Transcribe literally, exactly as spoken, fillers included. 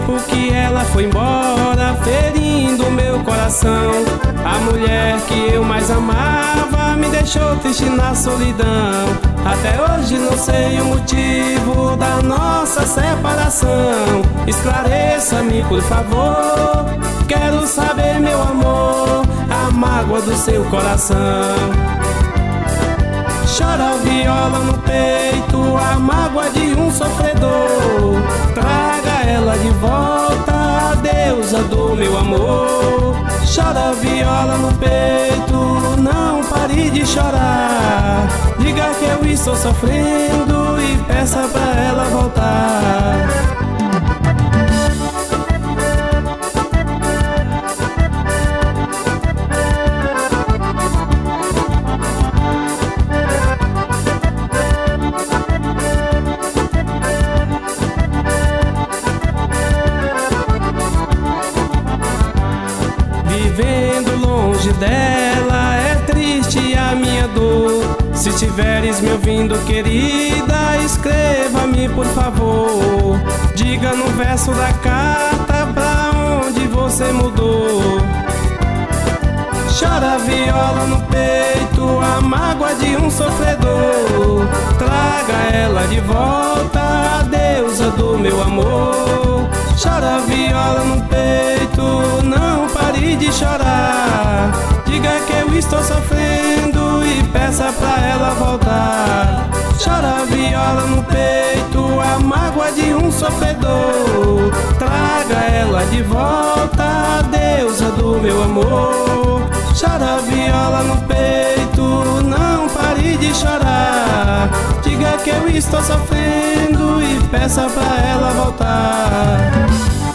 tempo que ela foi embora, ferindo meu coração. A mulher que eu mais amava me deixou triste na solidão. Até hoje não sei o motivo da nossa separação. Esclareça-me, por favor, quero saber, meu amor, a mágoa do seu coração. Chora a viola no peito, a mágoa de um sofredor. Traga ela de volta, a deusa do meu amor. Chora a viola no peito, não pare de chorar. Diga que eu estou sofrendo e peça pra ela voltar. Vivendo longe dela é triste a minha dor. Se estiveres me ouvindo, querida, escreva-me, por favor. Diga no verso da carta pra onde você mudou. Chora a viola no peito, a mágoa de um sofredor. Traga ela de volta, a deusa do meu amor. Chora a viola no peito, não pare de chorar. Diga que eu estou sofrendo e peça pra ela voltar. Chora a viola no peito, a mágoa de um sofredor. Traga ela de volta, a deusa do meu amor. Chora a viola no peito, não pare de chorar. Diga que eu estou sofrendo e peça pra ela voltar.